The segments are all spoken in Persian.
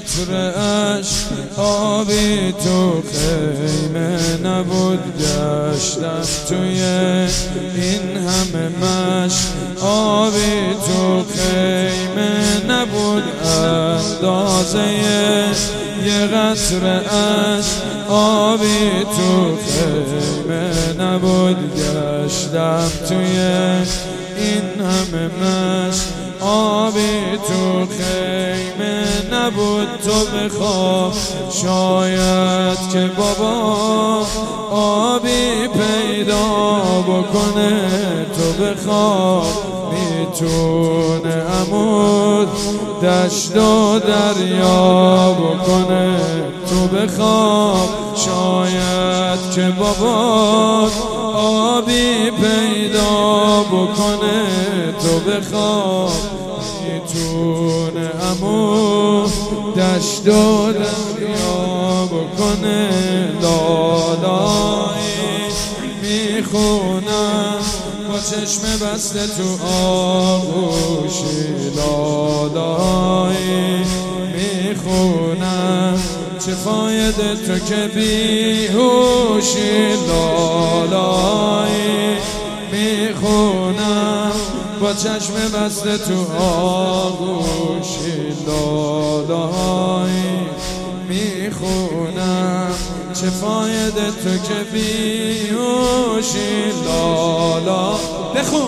قطره اش آبی تو خیمه نبود. گشتم توی این همه مشت آبی تو خیمه نبود. اندازه یه قطره اش آبی تو خیمه نبود. گشتم توی این همه مشت آبی تو خیمه نبود. تو بخواه شاید که بابا آبی پیدا بکنه. تو بخواه میتونه عمود دشت و دریا بکنه. تو بخواه شاید که بابا آبی پیدا بکنه. تو بخواه میتونه عمود دشت و دریا بکنه. لالایی میخونم با چشم بسته تو آغوشی. لالایی میخونم چه فایده تو که بیهوشی. لالایی میخونم با چشم بسته تو آغوشی. لالایی میخونم چه فایده تو که بیهوشی. لالا بخون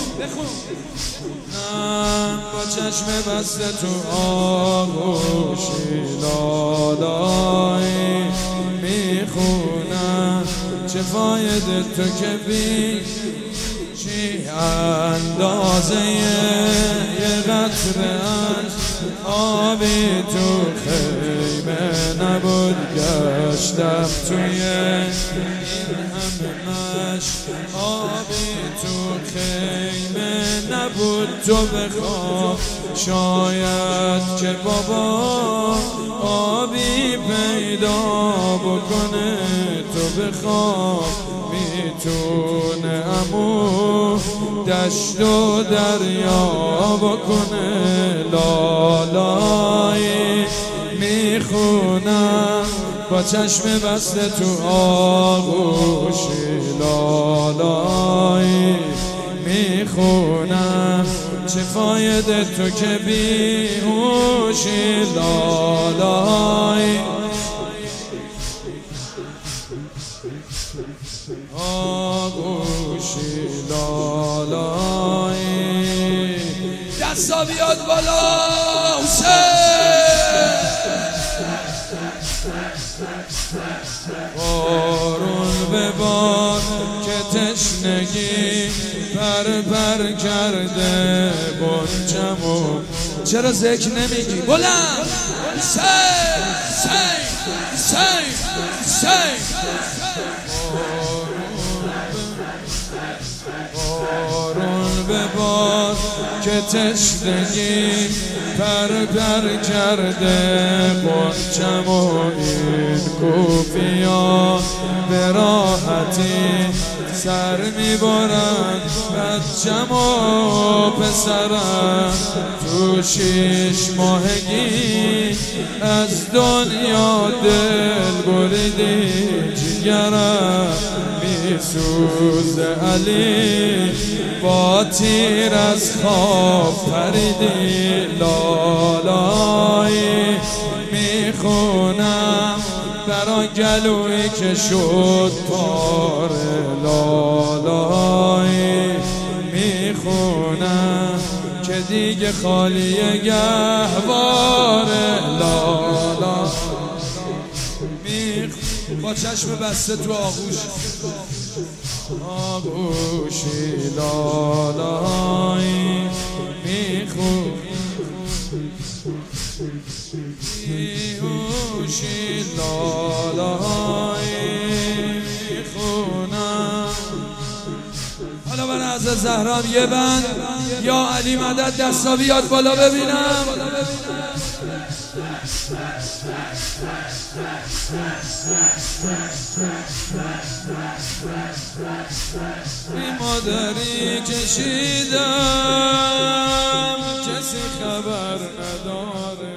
با چشم بسته تو آغوشی. لالایی میخونم چه فایده تو که بیهوشی. اندازه یه قطره اش آبی تو خیمه نبود. گشتم توی این همه مشت آبی تو خیمه نبود. تو بخواه شاید که بابا آبی پیدا بکنه. تو بخواه میتونه عمو دشت و دریا بکنه. لالایی میخونم با چشم بسته تو آغوشی. لالایی میخونم چه فایده تو که بیهوشی. لالایی آغوشی. لالایی دستا بیاد بالا حسین. بارون به بار که تشنگی پر کرده بنجمو. چرا ذکر نمیگی بلند؟ حسین حسین حسین حسین. بارون به بار که تشنگی پر کرده بنجمو. این کوفیان به راحتی سر میبرن بچم و پسرم. تو 6 ماهگی از دنیا دل بریدی. جگرم میسوزه علی با تیر از خواب پریدی. لالایی میخونم برا گلویی که شد پاره. لالایی میخونم که دیگه خالی گهواره. لالا با چشم بسته تو آغوشی. لالایی میخونم بیهوشی. لالایی میخونم. حالا برای حضرت زهرا یه بند یا علی مدد دستا بیاد بالا ببینم. این مادری کشیدم کسی خبر نداره.